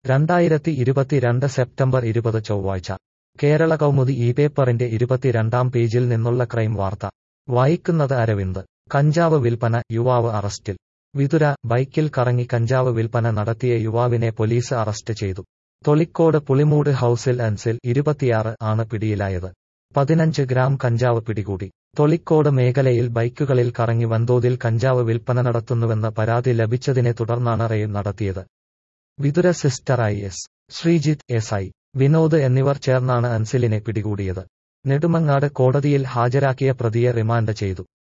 2022 September 20 ചൊവ്വാഴ്ച കേരള കൗമുദി ഈ പേപ്പറിന്റെ 22-ാം പേജിൽ നിന്നുള്ള ക്രൈം വാർത്ത വായിക്കുന്നത് അരവിന്ദ്. കഞ്ചാവ് വിൽപ്പന, യുവാവ് അറസ്റ്റിൽ. വിതുര, ബൈക്കിൽ കറങ്ങി കഞ്ചാവ് വിൽപ്പന നടത്തിയ യുവാവിനെ പോലീസ് അറസ്റ്റ് ചെയ്തു. തൊളിക്കോട് പുളിമൂട് ഹൌസിൽ അൻസിൽ, 26 ആണ് പിടിയിലായത്. 15 ഗ്രാം കഞ്ചാവ് പിടികൂടി. തൊളിക്കോട് മേഖലയിൽ ബൈക്കുകളിൽ കറങ്ങി വൻതോതിൽ കഞ്ചാവ് വിൽപ്പന നടത്തുന്നുവെന്ന് പരാതി ലഭിച്ചതിനെ തുടർന്നാണ് റെയ്ഡ് നടത്തിയത്. വിതുര സിസ്റ്റർ IS ശ്രീജിത്ത്, SI വിനോദ് എന്നിവർ ചേർന്നാണ് അൻസിലിനെ പിടികൂടിയത്. നെടുമങ്ങാട് കോടതിയിൽ ഹാജരാക്കിയ പ്രതിയെ റിമാൻഡ് ചെയ്തു.